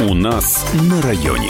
У нас на районе.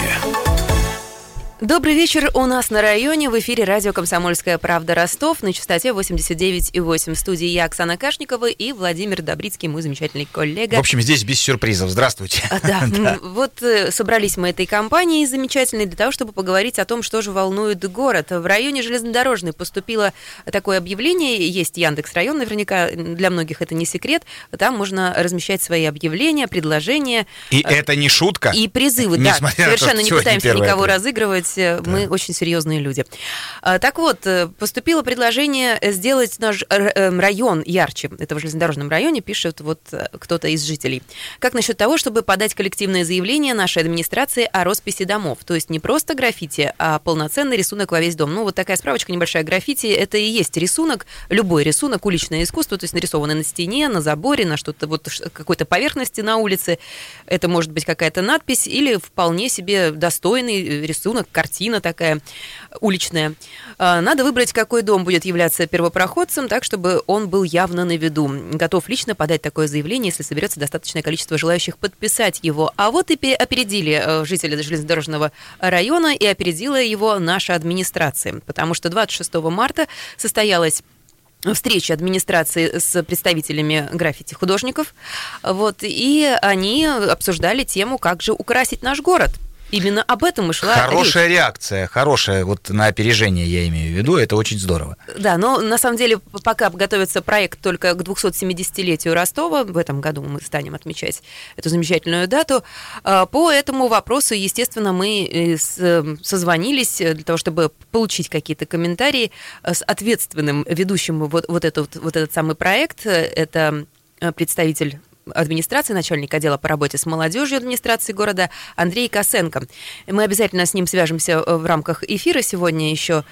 Добрый вечер. У нас на районе в эфире радио «Комсомольская правда» Ростов на частоте 89,8. В студии я, Оксана Кашникова, и Владимир Добрицкий, мой замечательный коллега. В общем, здесь без сюрпризов. Здравствуйте. Да. Вот собрались мы этой компанией замечательной для того, чтобы поговорить о том, что же волнует город. В районе Железнодорожной поступило такое объявление. Есть Яндекс.Район, наверняка для многих это не секрет. Там можно размещать свои объявления, предложения. И это не шутка. И призывы, да. Совершенно не пытаемся никого разыгрывать. Мы очень серьезные люди. Так вот, поступило предложение сделать наш район ярче. Это в железнодорожном районе, пишет вот кто-то из жителей. Как насчет того, чтобы подать коллективное заявление нашей администрации о росписи домов? То есть не просто граффити, а полноценный рисунок во весь дом. Ну, вот такая справочка небольшая. Граффити — это и есть рисунок, любой рисунок, уличное искусство, то есть нарисованное на стене, на заборе, на что-то, вот какой-то поверхности на улице. Это может быть какая-то надпись или вполне себе достойный рисунок, картина такая уличная. Надо выбрать, какой дом будет являться первопроходцем, так, чтобы он был явно на виду. Готов лично подать такое заявление, если соберется достаточное количество желающих подписать его. А вот и опередили жители железнодорожного района, и опередила его наша администрация, потому что 26 марта состоялась встреча администрации с представителями граффити-художников, вот, и они обсуждали тему, как же украсить наш город. Именно об этом и шла Хорошая речь. реакция, хорошая, вот на опережение я имею в виду, это очень здорово. Да, но на самом деле пока готовится проект только к 270-летию Ростова, в этом году мы станем отмечать эту замечательную дату, по этому вопросу, естественно, мы созвонились для того, чтобы получить какие-то комментарии с ответственным ведущим вот этот самый проект, это представитель администрации, начальник отдела по работе с молодежью администрации города Андрей Косенко. Мы обязательно с ним свяжемся в рамках эфира сегодня еще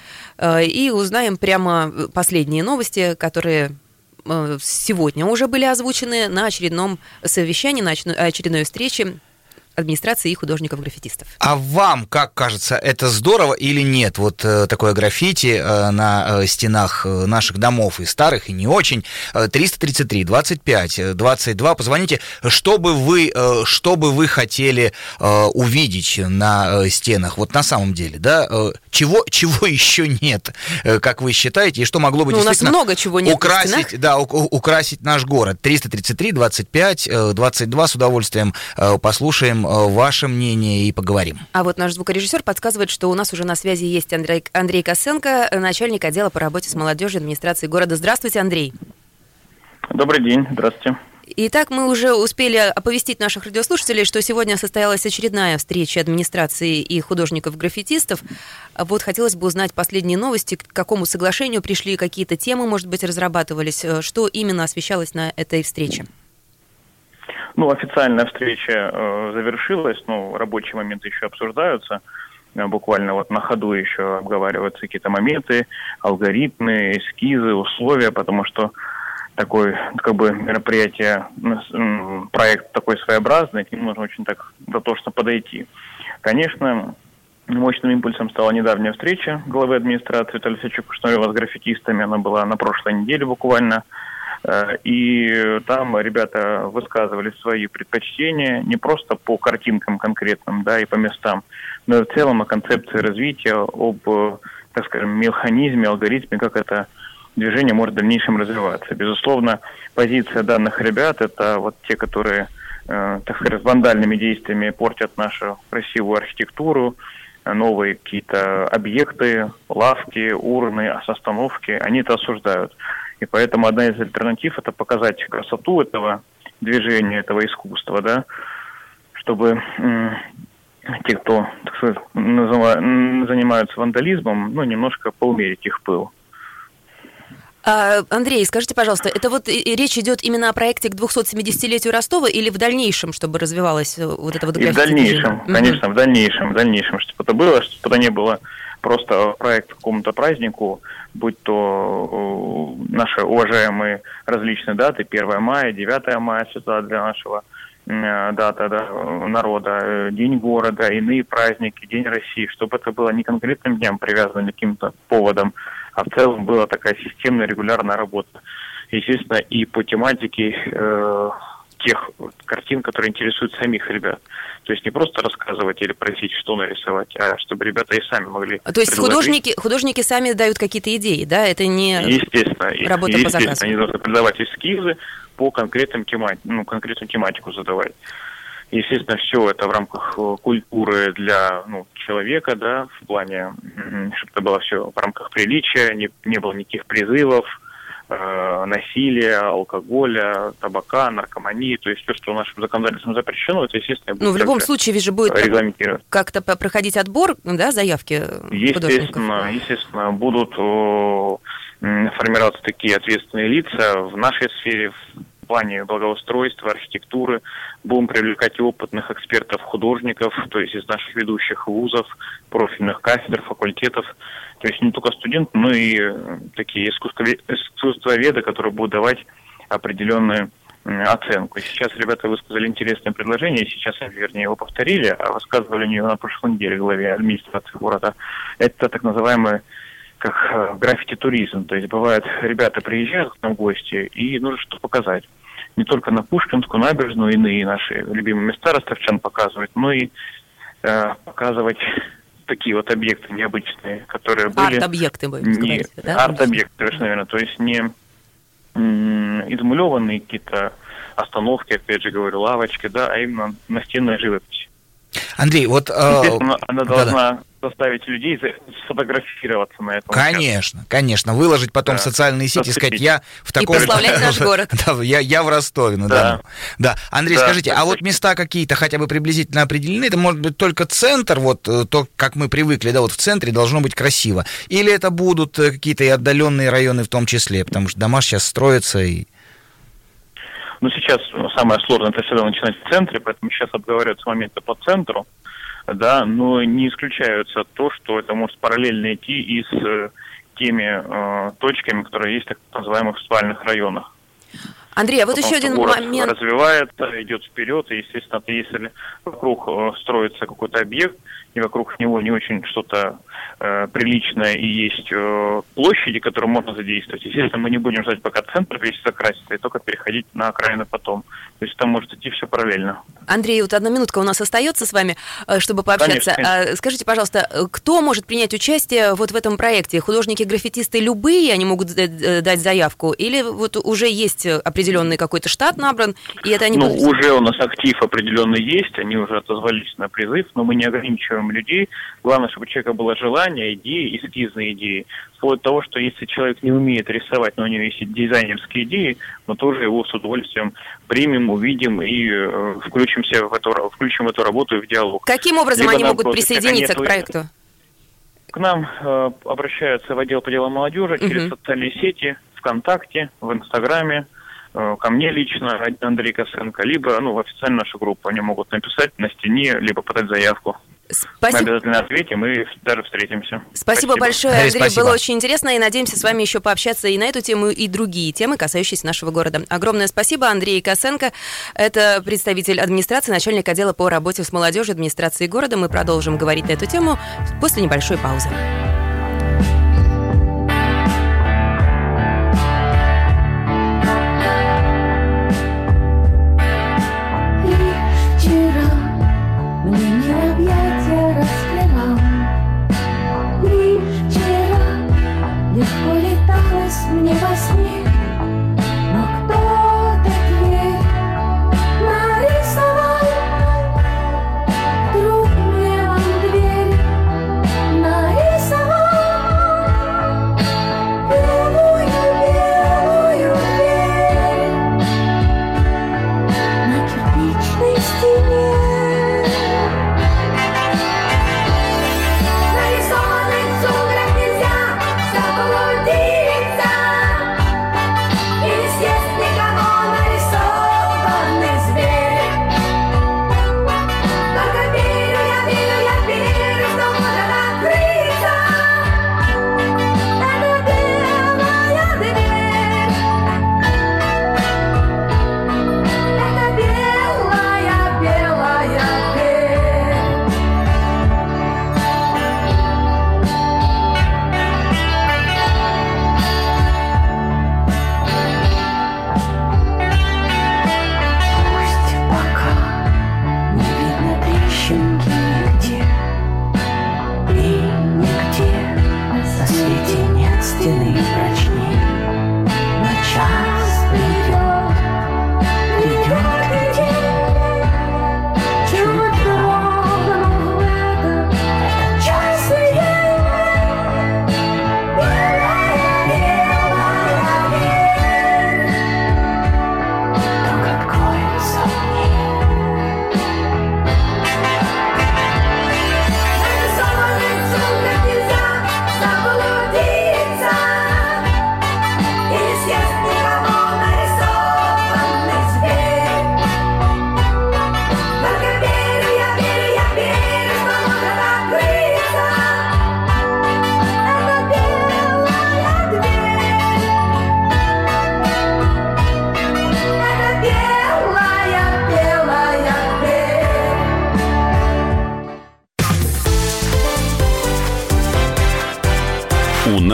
и узнаем прямо последние новости, которые сегодня уже были озвучены на очередном совещании, на очередной встрече администрации и художников-граффитистов. А вам, как кажется, это здорово или нет? Вот такое граффити на стенах наших домов, и старых, и не очень. 333 25 22. Позвоните, что бы вы хотели увидеть на стенах? Вот на самом деле, да? Чего еще нет, как вы считаете, и что могло бы действительно у нас много чего нет украсить наш город? 333 25 22. С удовольствием послушаем ваше мнение и поговорим. А вот наш звукорежиссер подсказывает, что у нас уже на связи есть Андрей Косенко, начальник отдела по работе с молодежью администрации города. Здравствуйте, Андрей. Добрый день, здравствуйте. Итак, мы уже успели оповестить наших радиослушателей, что сегодня состоялась очередная встреча администрации и художников-граффитистов. Вот хотелось бы узнать последние новости, к какому соглашению пришли, какие-то темы, может быть, разрабатывались, что именно освещалось на этой встрече. Официальная встреча завершилась, рабочие моменты еще обсуждаются, буквально вот на ходу еще обговариваются какие-то моменты, алгоритмы, эскизы, условия, потому что такое, мероприятие, проект такой своеобразный, к нему нужно очень так дотошно подойти. Конечно, мощным импульсом стала недавняя встреча главы администрации Виталия Алексеевича Кушнарёва с граффитистами, она была на прошлой неделе буквально. И там ребята высказывали свои предпочтения не просто по картинкам конкретным, и по местам, но и в целом о концепции развития, об, механизме, алгоритме, как это движение может в дальнейшем развиваться. Безусловно, позиция данных ребят — это вот те, которые, вандальными действиями портят нашу красивую архитектуру, новые какие-то объекты, лавки, урны, остановки, они это осуждают. И поэтому одна из альтернатив — это показать красоту этого движения, этого искусства, чтобы те, кто, занимаются вандализмом, немножко поумерить их пыл. Андрей, скажите, пожалуйста, это вот речь идет именно о проекте к 270-летию Ростова или в дальнейшем, чтобы развивалось вот это вот граффити? И в дальнейшем, конечно, в дальнейшем, чтобы это было, чтобы это не было просто проект к какому-то празднику, будь то наши уважаемые различные даты, 1 мая, 9 мая, святая для нашего дата народа, День города, иные праздники, День России, чтобы это было не конкретным днем привязано к каким-то поводам, а в целом была такая системная, регулярная работа. Естественно, и по тематике тех картин, которые интересуют самих ребят. То есть не просто рассказывать или просить, что нарисовать, а чтобы ребята и сами могли То есть художники сами дают какие-то идеи, да? Это не работа по заказу? Они должны придавать эскизы по конкретным конкретную тематику задавать. Естественно, все это в рамках культуры для человека, да, в плане, чтобы это было все в рамках приличия, не было никаких призывов, насилия, алкоголя, табака, наркомании, то есть все, что нашим законодательством запрещено, это, естественно, будет в любом случае, ведь же будет как-то проходить отбор, да, заявки художников? Естественно, будут формироваться такие ответственные лица в нашей сфере, в плане благоустройства, архитектуры. Будем привлекать и опытных экспертов-художников, то есть из наших ведущих вузов, профильных кафедр, факультетов. То есть не только студенты, но и такие искусствоведы, которые будут давать определенную оценку. И сейчас ребята высказали интересное предложение, сейчас, вернее, его повторили, а высказывали они на прошлой неделе в главе администрации города. Это так называемый как граффити-туризм. То есть бывает, ребята приезжают к нам в гости и нужно что-то показать. Не только на Пушкинскую набережную, иные наши любимые места ростовчан показывать, но и показывать такие вот объекты необычные, которые были... Арт-объекты, вы говорите, да? Арт-объекты, совершенно верно. То есть не измалеванные какие-то остановки, опять же говорю, лавочки, да, а именно настенная живопись. Андрей, вот... Естественно, она должна заставить людей сфотографироваться на этом. Конечно, выложить потом в социальные сети и сказать, я в таком... И прославлять наш город. Да, я в Ростове. Да. Андрей, скажите, а вот места какие-то хотя бы приблизительно определены? Это может быть только центр, вот то, как мы привыкли, да, вот в центре должно быть красиво. Или это будут какие-то и отдаленные районы в том числе, потому что дома сейчас строятся и... Сейчас самое сложное это всегда начинать в центре, поэтому сейчас обговариваются моменты по центру, да, но не исключается то, что это может параллельно идти и с теми точками, которые есть в так называемых спальных районах. Андрей, а вот еще один момент. Развивается, идет вперед, и, естественно, если вокруг строится какой-то объект, и вокруг него не очень что-то приличное, и есть площади, которые можно задействовать. Естественно, мы не будем ждать, пока центр весь закрасится, и только переходить на окраины потом. То есть там может идти все параллельно. Андрей, вот 1 минутка у нас остается с вами, чтобы пообщаться. Конечно. Скажите, пожалуйста, кто может принять участие вот в этом проекте? Художники-граффитисты любые, они могут дать заявку? Или вот уже есть определенный какой-то штат набран, и это они будут... Уже у нас актив определенный есть, они уже отозвались на призыв, но мы не ограничиваем людей. Главное, чтобы у человека было желание, идеи, эскизные идеи. Вплоть до того, что если человек не умеет рисовать, но у него есть дизайнерские идеи, мы тоже его с удовольствием примем, увидим и включим в эту работу и в диалог. Каким образом они могут присоединиться к проекту? К нам обращаются в отдел по делам молодежи через социальные сети, ВКонтакте, в Инстаграме, ко мне лично, Андрей Косенко, либо в официальную нашу группу. Они могут написать на стене, либо подать заявку. Спасибо. Мы обязательно ответим и даже встретимся. Спасибо большое, Андрей. Спасибо. Было очень интересно, и надеемся с вами еще пообщаться и на эту тему, и другие темы, касающиеся нашего города. Огромное спасибо, Андрей Косенко. Это представитель администрации, начальник отдела по работе с молодежью администрации города. Мы продолжим говорить на эту тему после небольшой паузы. Мне во сне, но кто-то дверь нарисовал, друг мне он дверь нарисовал.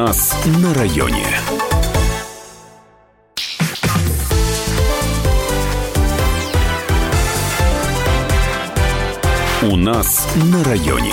нас на районе. У нас на районе.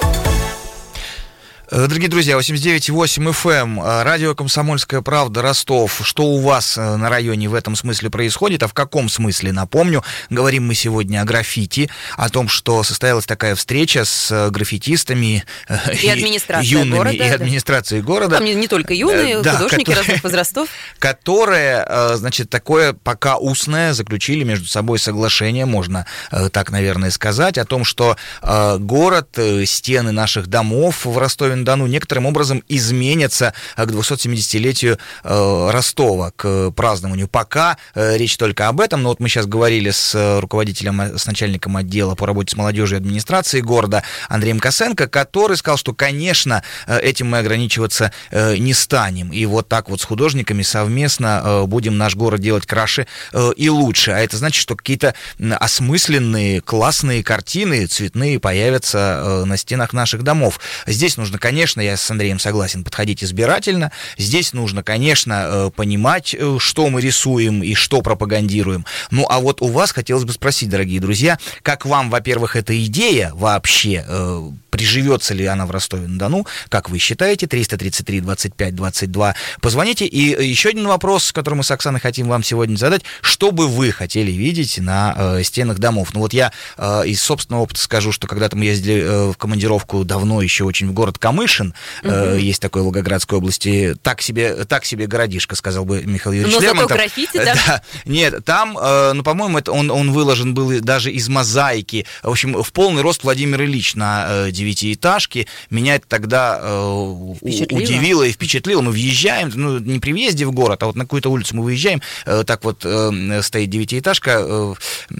Дорогие друзья, 89,8 FM, радио «Комсомольская правда», Ростов. Что у вас на районе в этом смысле происходит, а в каком смысле, напомню, говорим мы сегодня о граффити, о том, что состоялась такая встреча с граффитистами и администрацией юными, города, и администрацией города. Там не только юные, художники разных возрастов. Которые, значит, такое пока устное заключили между собой соглашение, можно так, наверное, сказать, о том, что город, стены наших домов в Ростове-на-Дону некоторым образом изменятся к 270-летию Ростова, к празднованию. Пока речь только об этом, но вот мы сейчас говорили с руководителем, с начальником отдела по работе с молодежью и администрацией города Андреем Косенко, который сказал, что, конечно, этим мы ограничиваться не станем. И вот так вот с художниками совместно будем наш город делать краше и лучше. А это значит, что какие-то осмысленные, классные картины цветные появятся на стенах наших домов. Здесь нужно, конечно, я с Андреем согласен, подходить избирательно. Здесь нужно, конечно, понимать, что мы рисуем и что пропагандируем. Ну, а вот у вас хотелось бы спросить, дорогие друзья, как вам, во-первых, эта идея вообще, приживется ли она в Ростове-на-Дону, как вы считаете, 333-25-22, позвоните. И еще один вопрос, который мы с Оксаной хотим вам сегодня задать, что бы вы хотели видеть на стенах домов? Ну, вот я из собственного опыта скажу, что когда-то мы ездили в командировку давно еще очень в город Камышин, есть такой в Волгоградской области, так себе городишко, сказал бы Михаил Юрьевич Лермонтов. Но зато граффити, да? Да? Нет, там, ну, по-моему, это он выложен был даже из мозаики. В общем, в полный рост Владимир Ильич на 9-этажке. Меня это тогда удивило и впечатлило. Мы въезжаем, ну, не при въезде в город, а вот на какую-то улицу мы выезжаем, так вот стоит 9-этажка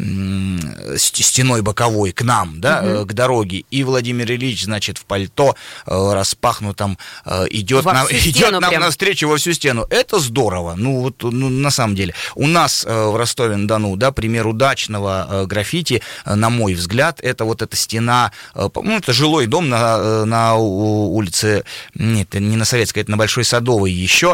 стеной боковой к нам, да, к дороге, и Владимир Ильич, значит, в пальто распахнутом идет нам навстречу во всю стену. Это здорово. Ну, вот, на самом деле. У нас в Ростове-на-Дону, да, пример удачного граффити, на мой взгляд, это вот эта стена, ну, это жилой дом на улице, нет, не на Советской, это на Большой Садовой еще,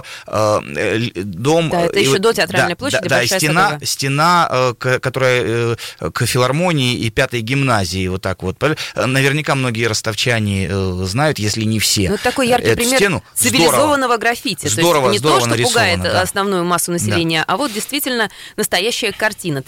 дом... Да, это еще до Театральной площади, да, стена, которая к филармонии и 5-й гимназии, вот так вот. Наверняка многие ростовчане знают, если не все. Ну, это такой яркий пример стену. цивилизованного граффити. Здорово, то есть не то, что пугает да. основную массу населения, а вот действительно настоящая картина.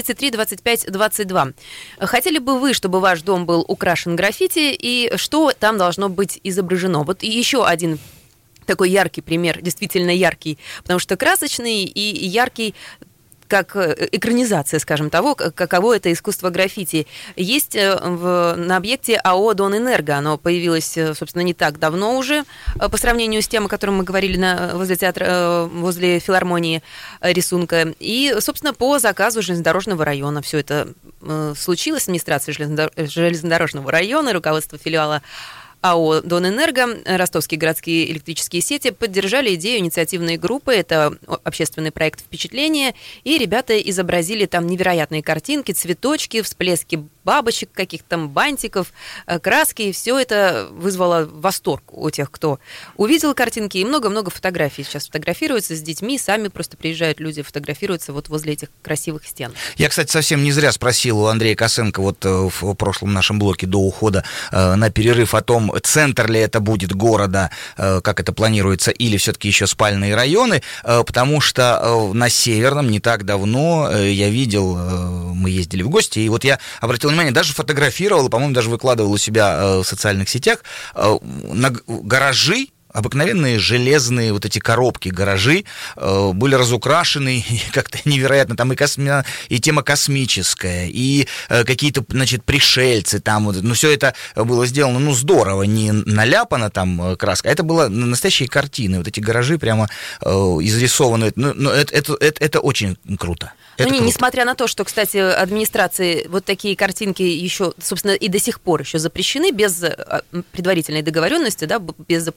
333-25-22. Хотели бы вы, чтобы ваш дом был украшен граффити, и что там должно быть изображено? Вот еще один такой яркий пример, действительно яркий, потому что красочный и яркий, как экранизация, скажем, того, каково это искусство граффити. Есть на объекте АО «Донэнерго». Оно появилось, собственно, не так давно уже, по сравнению с тем, о котором мы говорили возле театра, возле филармонии рисунка. И, собственно, по заказу железнодорожного района все это случилось. Администрация железнодорожного района, руководство филиала АО «Донэнерго», ростовские городские электрические сети поддержали идею инициативной группы. Это общественный проект «Впечатление». И ребята изобразили там невероятные картинки, цветочки, всплески бабочек, каких-то там бантиков, краски. И все это вызвало восторг у тех, кто увидел картинки. И много-много фотографий сейчас фотографируются с детьми. Сами просто приезжают люди, фотографируются вот возле этих красивых стен. Я, кстати, совсем не зря спросил у Андрея Косенко вот в прошлом нашем блоке до ухода на перерыв о том, центр ли это будет города, как это планируется, или все-таки еще спальные районы, потому что на Северном не так давно я видел, мы ездили в гости, и вот я обратил внимание, даже фотографировал, по-моему, даже выкладывал у себя в социальных сетях на гаражи, обыкновенные железные вот эти коробки, гаражи были разукрашены как-то невероятно. Там и тема космическая, и какие-то, значит, пришельцы там. Ну, все это было сделано, ну, здорово. Не наляпано там краска, а это было настоящие картины. Вот эти гаражи прямо изрисованы. Ну, это очень круто. Несмотря на то, что, кстати, администрации вот такие картинки еще, собственно, и до сих пор еще запрещены без предварительной договоренности, да, без заполнения каких-то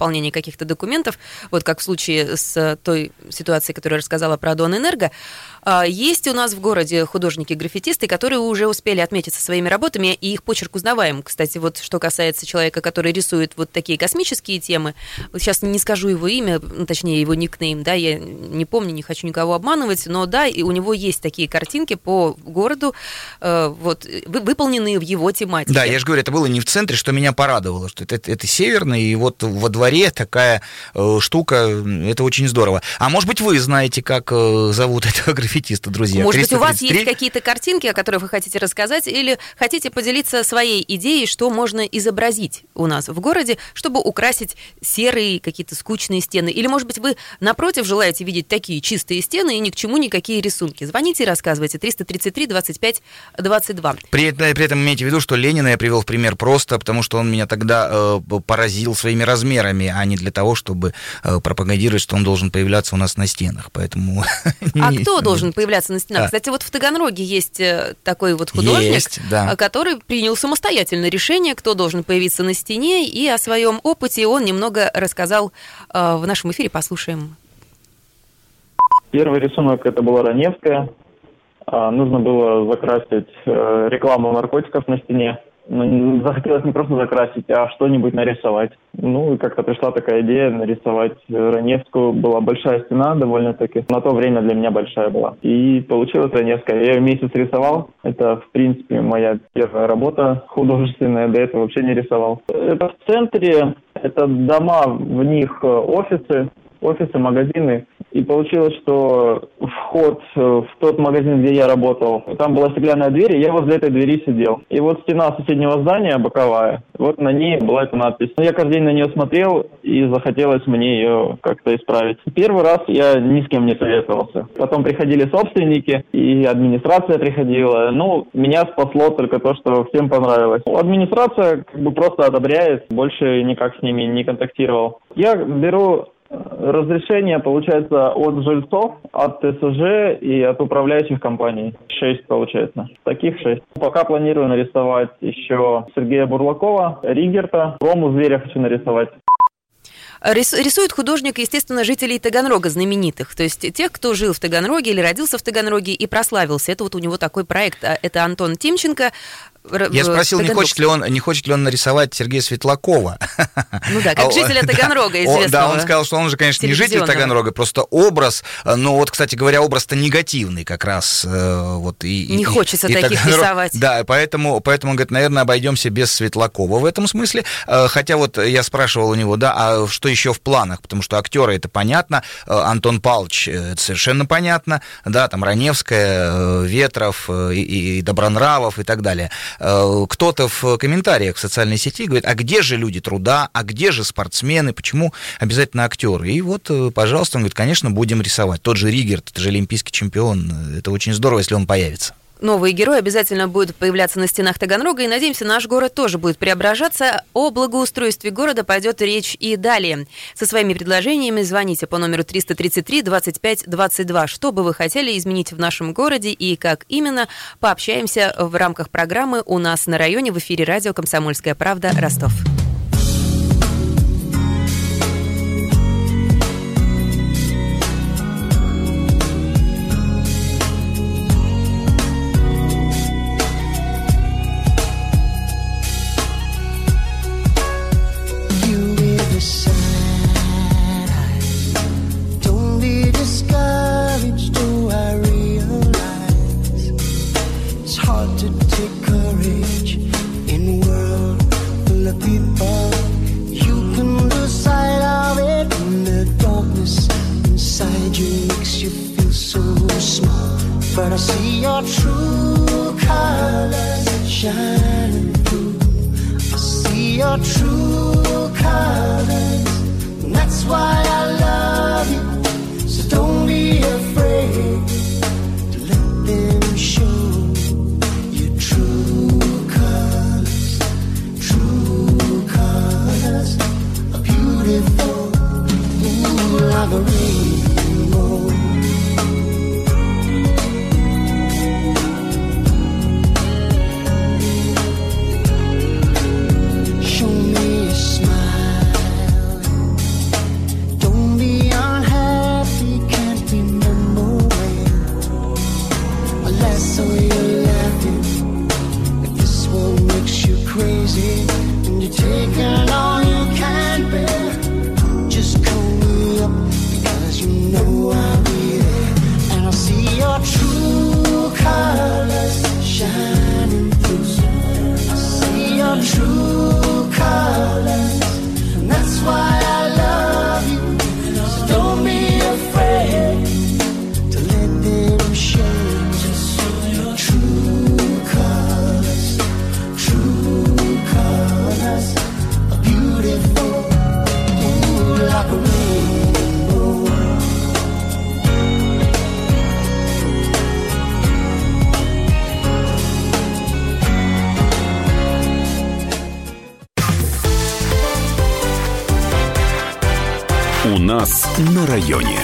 каких-то документов, вот как в случае с той ситуацией, которую я рассказала про Донэнерго. Есть у нас в городе художники-граффитисты, которые уже успели отметиться своими работами, и их почерк узнаваем. Кстати, вот что касается человека, который рисует вот такие космические темы, вот сейчас не скажу его имя, точнее его никнейм, да, я не помню, не хочу никого обманывать, но да, и у него есть такие картинки по городу, вот, выполненные в его тематике. Да, я же говорю, это было не в центре, что меня порадовало, что это северный, и вот во дворе такая штука, это очень здорово. А может быть, вы знаете, как зовут этого граффитиста, друзья? Может быть, у вас есть какие-то картинки, о которых вы хотите рассказать, или хотите поделиться своей идеей, что можно изобразить у нас в городе, чтобы украсить серые какие-то скучные стены? Или, может быть, вы, напротив, желаете видеть такие чистые стены и ни к чему никакие рисунки? Звоните и рассказывайте. 333-25-22. При этом имейте в виду, что Ленина я привел в пример просто, потому что он меня тогда поразил своими размерами, а не для того, чтобы пропагандировать, что он должен появляться у нас на стенах. Поэтому... А кто должен появляться на стенах? Кстати, вот в Таганроге есть такой вот художник, который принял самостоятельное решение, кто должен появиться на стене, и о своем опыте он немного рассказал в нашем эфире. Послушаем. Первый рисунок это была Раневская. Нужно было закрасить рекламу наркотиков на стене. Но захотелось не просто закрасить, а что-нибудь нарисовать. Ну, и как-то пришла такая идея нарисовать Раневскую. Была большая стена довольно-таки. На то время для меня большая была. И получилась Раневская. Я ее месяц рисовал. Это, в принципе, моя первая работа художественная. До этого вообще не рисовал. Это в центре. Это дома, в них офисы, магазины. И получилось, что вход в тот магазин, где я работал, там была стеклянная дверь, и я возле этой двери сидел. И вот стена соседнего здания, боковая, вот на ней была эта надпись. Я каждый день на нее смотрел, и захотелось мне ее как-то исправить. Первый раз я ни с кем не советовался. Потом приходили собственники, и администрация приходила. Ну, меня спасло только то, что всем понравилось. Администрация как бы просто одобряет, больше никак с ними не контактировал. Я беру разрешение, получается, от жильцов, от ТСЖ и от управляющих компаний. 6, получается. Таких 6. Пока планирую нарисовать еще Сергея Бурлакова, Ригерта, Рому Зверя хочу нарисовать. Рисует художник, естественно, жителей Таганрога знаменитых, то есть тех, кто жил в Таганроге или родился в Таганроге и прославился. Это вот у него такой проект. Это Антон Тимченко. Я спросил, не хочет ли он нарисовать Сергея Светлакова. Ну да, как жителя Таганрога известного. Да, он сказал, что он же, конечно, не житель Таганрога, просто образ, но вот, кстати говоря, образ-то негативный как раз. Вот, не хочется таких рисовать. Да, поэтому он говорит, наверное, обойдемся без Светлакова в этом смысле. Хотя вот я спрашивал у него, да, а что еще в планах, потому что актеры, это понятно, Антон Павлович, это совершенно понятно, да, там Раневская, Ветров и Добронравов и так далее. Кто-то в комментариях в социальной сети говорит, а где же люди труда, а где же спортсмены, почему обязательно актеры? И вот, пожалуйста, он говорит, конечно, будем рисовать. Тот же Ригерт, это же олимпийский чемпион, это очень здорово, если он появится. Новые герои обязательно будут появляться на стенах Таганрога, и, надеемся, наш город тоже будет преображаться. О благоустройстве города пойдет речь и далее. Со своими предложениями звоните по номеру 333-25-22. Что бы вы хотели изменить в нашем городе и как именно, пообщаемся в рамках программы «У нас на районе» в эфире радио «Комсомольская правда» Ростов. But I see your true colors shining through. I see your true colors, and that's why I love you. So don't be afraid to let them show your true colors. True colors are beautiful, ooh, like a rainbow. your true colors shining through. I see your true colors, and that's why I love you. So don't be afraid to let them show. Just show your true colors, are beautiful, ooh, like a rainbow. У нас на районе.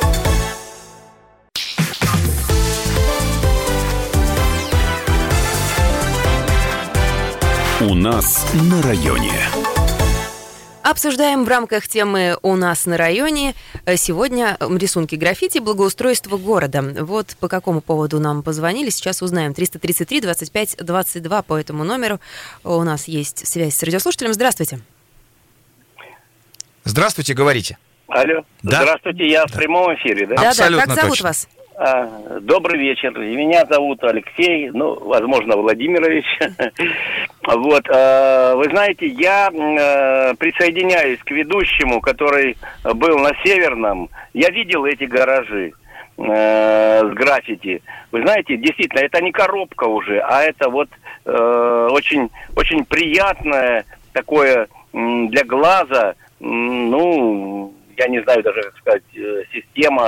У нас на районе. Обсуждаем в рамках темы «У нас на районе» сегодня рисунки граффити, благоустройство города. Вот по какому поводу нам позвонили, сейчас узнаем. 333-25-22 по этому номеру. У нас есть связь с радиослушателем. Здравствуйте. Здравствуйте, говорите. Алло. Да? Здравствуйте, я в прямом эфире, да? Абсолютно как зовут точно. вас? Добрый вечер. Меня зовут Алексей, возможно, Владимирович. Вот, вы знаете, я присоединяюсь к ведущему, который был на Северном. Я видел эти гаражи с граффити. Вы знаете, действительно, это не коробка уже, а это вот очень, очень приятное такое для глаза, я не знаю даже, как сказать, система,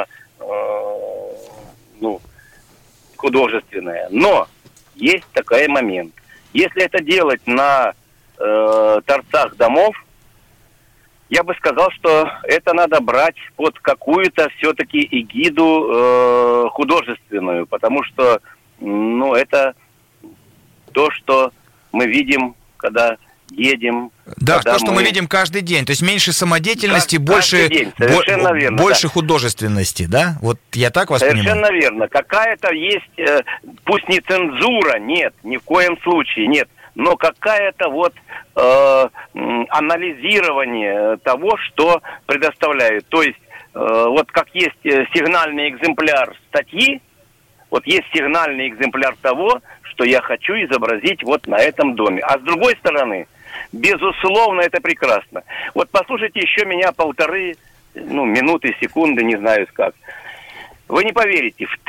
художественная. Но есть такой момент. Если это делать на торцах домов, я бы сказал, что это надо брать под какую-то все-таки эгиду художественную, потому что, это то, что мы видим, когда едем. Да, то, что мы видим каждый день. То есть меньше самодеятельности, больше художественности, да? Вот я так вас понимаю? Совершенно верно. Какая-то есть, пусть не цензура, нет, ни в коем случае, нет, но какая-то анализирование того, что предоставляют. То есть, вот как есть сигнальный экземпляр статьи, вот есть сигнальный экземпляр того, что я хочу изобразить вот на этом доме. А с другой стороны, безусловно, это прекрасно. Вот послушайте еще меня полторы минуты, секунды, не знаю как. Вы не поверите, в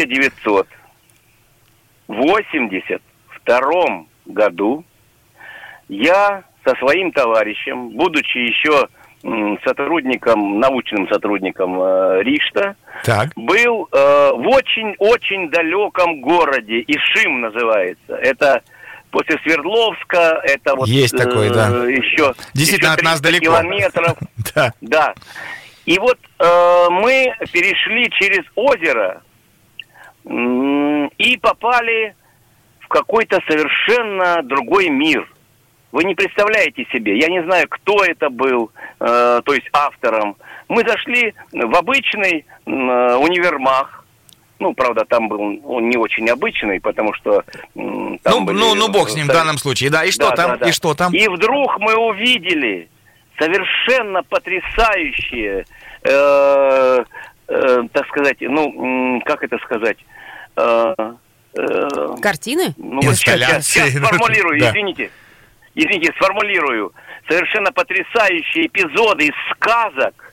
1982 году я со своим товарищем, будучи еще научным сотрудником РИШТа, был в очень-очень далеком городе, Ишим называется. Это после Свердловска, это вот есть такой, да. Еще действительно от нас далеко. Километров. Да. И вот мы перешли через озеро и попали в какой-то совершенно другой мир. Вы не представляете себе, я не знаю, кто это был, то есть автором. Мы зашли в обычный универмаг. Правда, там был он не очень обычный, потому что... бог с ним в данном случае, да. И что там? И что там? И вдруг мы увидели совершенно потрясающие, так сказать, как это сказать... Картины? Инсталляции. Сейчас сформулирую, Извините, сформулирую. Совершенно потрясающие эпизоды из сказок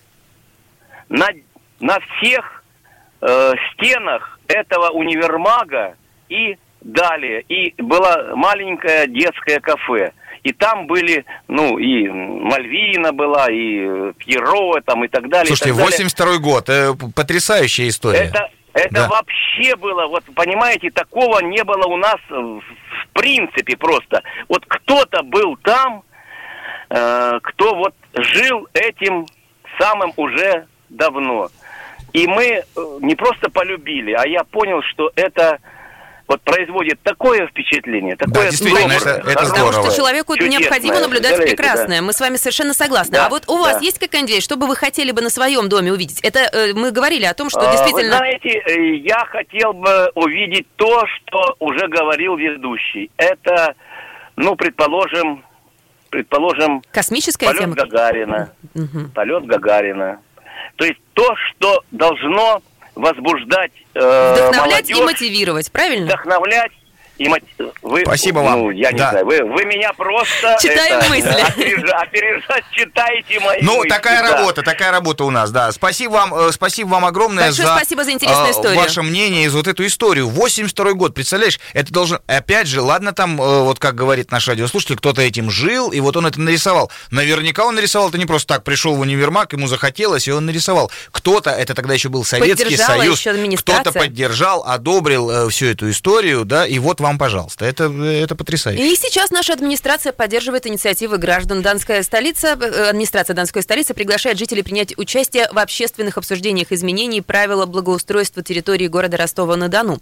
на всех стенах этого универмага и далее. И было маленькое детское кафе. И там были, и Мальвина была, и Пьеро там и так далее. Слушайте, 82-й год, потрясающая история. Это вообще было, вот понимаете, такого не было у нас в принципе просто. Вот кто-то был там, кто вот жил этим самым уже давно. И мы не просто полюбили, а я понял, что это вот производит такое впечатление, такое действительно, это здорово. Потому что человеку необходимо наблюдать прекрасное. Да. Мы с вами совершенно согласны. А вот у вас есть какая-нибудь идея, что бы вы хотели бы на своем доме увидеть? Это мы говорили о том, что действительно... Вы знаете, я хотел бы увидеть то, что уже говорил ведущий. Это, предположим... Космическая полет Гагарина. Полет Гагарина. То есть то, что должно возбуждать вдохновлять молодежь, и мотивировать, правильно? Вдохновлять и вы, спасибо вам. Ну, я не знаю, вы меня просто... Читаем мысли. Опережать, читаете мои мысли. Такая работа у нас, да. Спасибо вам огромное спасибо за интересную историю. Ваше мнение и за вот эту историю. 82-й год, представляешь, это должен... Опять же, ладно там, вот как говорит наш радиослушатель, кто-то этим жил, и вот он это нарисовал. Наверняка он нарисовал это не просто так, пришел в универмаг, ему захотелось, и он нарисовал. Кто-то, это тогда еще был Советский Союз, кто-то поддержал, одобрил всю эту историю, да, и вот вам, пожалуйста. Это потрясающе. И сейчас наша администрация поддерживает инициативы граждан. Администрация Донской столицы приглашает жителей принять участие в общественных обсуждениях изменений правил благоустройства территории города Ростова-на-Дону.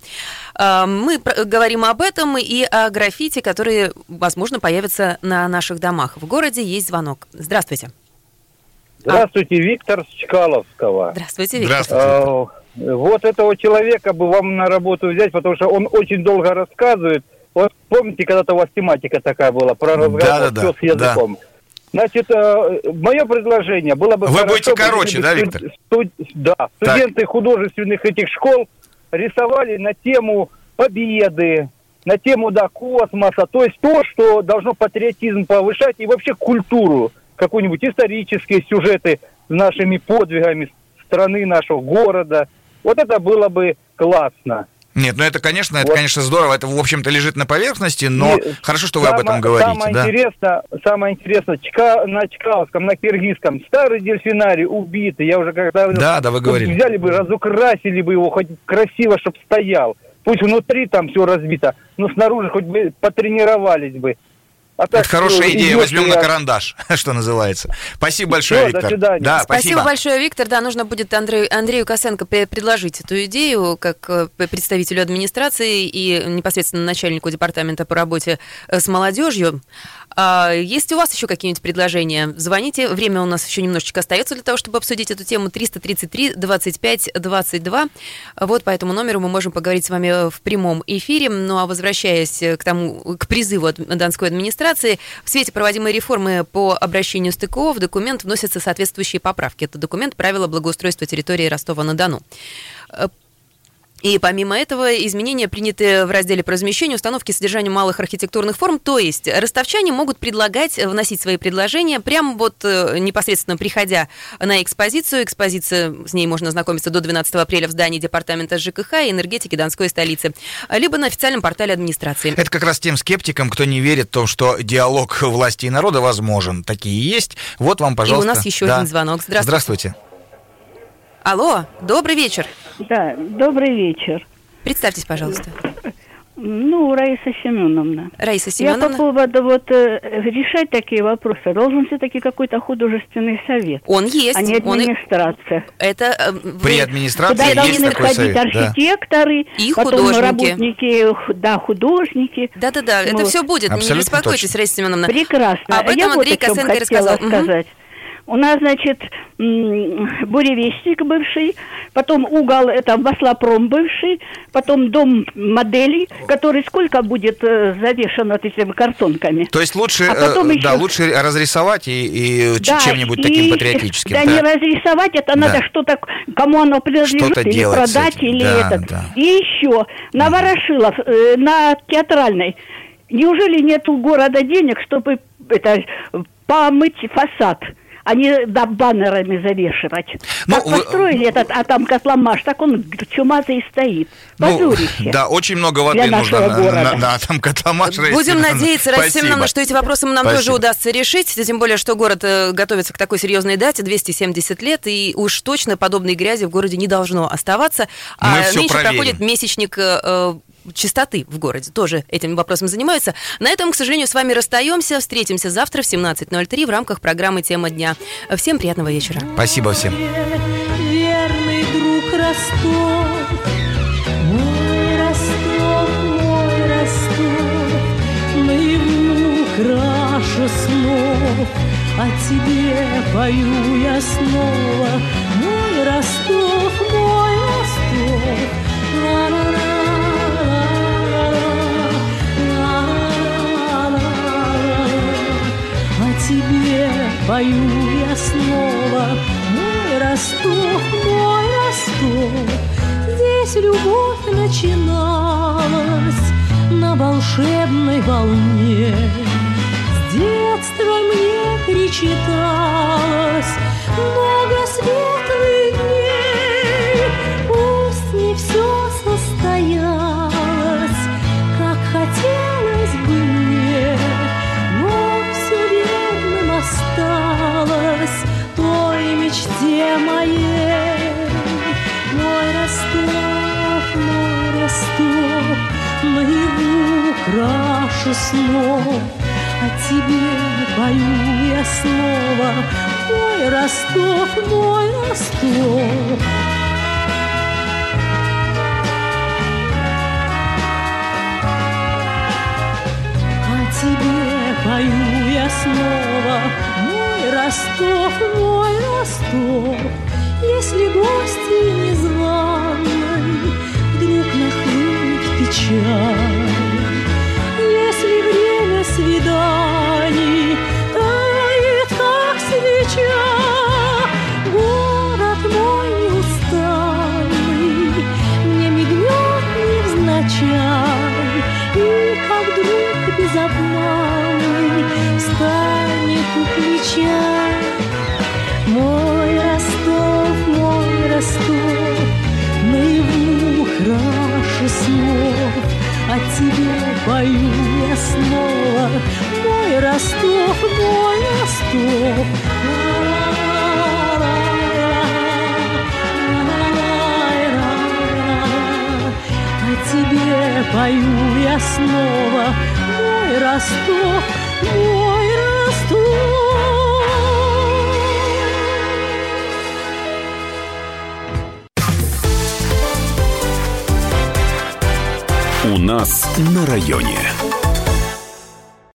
Мы говорим об этом и о граффити, которые, возможно, появятся на наших домах. В городе есть звонок. Здравствуйте. Здравствуйте, Виктор с Чкаловского. Здравствуйте, Виктор. Здравствуйте. Вот этого человека бы вам на работу взять, потому что он очень долго рассказывает. Вот помните, когда-то у вас тематика такая была про разговор с языком? Да. Значит, мое предложение было бы... Вы будете короче, да, Виктор? Студенты художественных этих школ рисовали на тему победы, на тему, космоса, то есть то, что должно патриотизм повышать и вообще культуру, какие-нибудь исторические сюжеты с нашими подвигами страны, нашего города. Вот это было бы классно. Нет, это, конечно, здорово. Это, в общем-то, лежит на поверхности, но хорошо, что вы об этом говорите. Самое интересное, на Чкаловском, на Киргизском, старый дельфинарий убитый. Я уже когда... вы говорили. Взяли бы, разукрасили бы его, хоть красиво, чтобы стоял. Пусть внутри там все разбито, но снаружи хоть бы потренировались бы. Это хорошая идея, возьмем на карандаш, что называется. Спасибо большое, Виктор. До свидания. Да, спасибо большое, Виктор. Да, нужно будет Андрею Косенко предложить эту идею как представителю администрации и непосредственно начальнику департамента по работе с молодежью. Есть у вас еще какие-нибудь предложения? Звоните. Время у нас еще немножечко остается для того, чтобы обсудить эту тему. 333-25-22. Вот по этому номеру мы можем поговорить с вами в прямом эфире. Ну а возвращаясь к призыву от Донской администрации, в свете проводимой реформы по обращению с ТКО в документ вносятся соответствующие поправки. Это документ «Правила благоустройства территории Ростова-на-Дону». И помимо этого изменения приняты в разделе по размещению, установке и содержанию малых архитектурных форм, то есть ростовчане могут предлагать, вносить свои предложения прямо непосредственно приходя на экспозицию. Экспозиция, с ней можно ознакомиться до 12 апреля в здании департамента ЖКХ и энергетики Донской столицы, либо на официальном портале администрации. Это как раз тем скептикам, кто не верит в то, что диалог власти и народа возможен. Такие есть. Вот вам, пожалуйста. И у нас еще один звонок. Здравствуйте. Алло, добрый вечер. Да, добрый вечер. Представьтесь, пожалуйста. Раиса Семеновна. Раиса Семеновна. Я по поводу решать такие вопросы должен все-таки какой-то художественный совет. Он есть. А не администрация. Это при администрации куда есть такой совет. Куда должны ходить архитекторы, и потом художники. Работники, художники. Да, это все будет. Абсолютно не беспокойтесь, точно. Раиса Семеновна. Прекрасно. Об этом Андрей Косенко рассказал. Сказать. У нас, буревестник бывший, потом угол, это Маслопром бывший, потом дом моделей, который сколько будет завешен этими картонками. То есть лучше, лучше разрисовать и чем-нибудь таким патриотическим. Не разрисовать, это надо что-то, кому оно принадлежит, или делать продать, или И еще на Ворошилов, на Театральной, неужели нет у города денег, чтобы помыть фасад? А не баннерами завешивать. Построили там котломаш, так он чумазый и стоит. Позорище. Очень много воды нужно на там котломаш. Будем надеяться, Раиса Семеновна, что эти вопросы нам тоже удастся решить, тем более, что город готовится к такой серьезной дате, 270 лет, и уж точно подобной грязи в городе не должно оставаться. Нынче проходит месячник чистоты в городе, тоже этим вопросом занимаются. На этом, к сожалению, с вами расстаемся. Встретимся завтра в 17:03 в рамках программы «Тема дня». Всем приятного вечера. Спасибо всем. Верный друг Ростов, мой Ростов, наяву краше снов, о тебе пою я снова, мой Ростов, тебе пою я снова, мой Ростов, здесь любовь начиналась на волшебной волне. С детства мне причиталось много светлых дней. Пусть не все состоялось, как хотелось бы мне, но все верным осталось той мечте моей. Мой Ростов, наяву крашу снов, о тебе пою я снова. Мой Ростов, мой Ростов. О тебе пою я снова. Мой Ростов, мой Ростов. Если гости незваной вдруг нахлынет печаль, если время свиданий тает, как свеча, город мой неустанный мне мигнет невзначай, и как друг безобманный станет у плеча. Мой Ростов, наяву крашу снов, о тебе пою я снова. Мой Ростов, мой Ростов. О тебе пою я снова. Мой Ростов, мой Ростов. У нас на районе.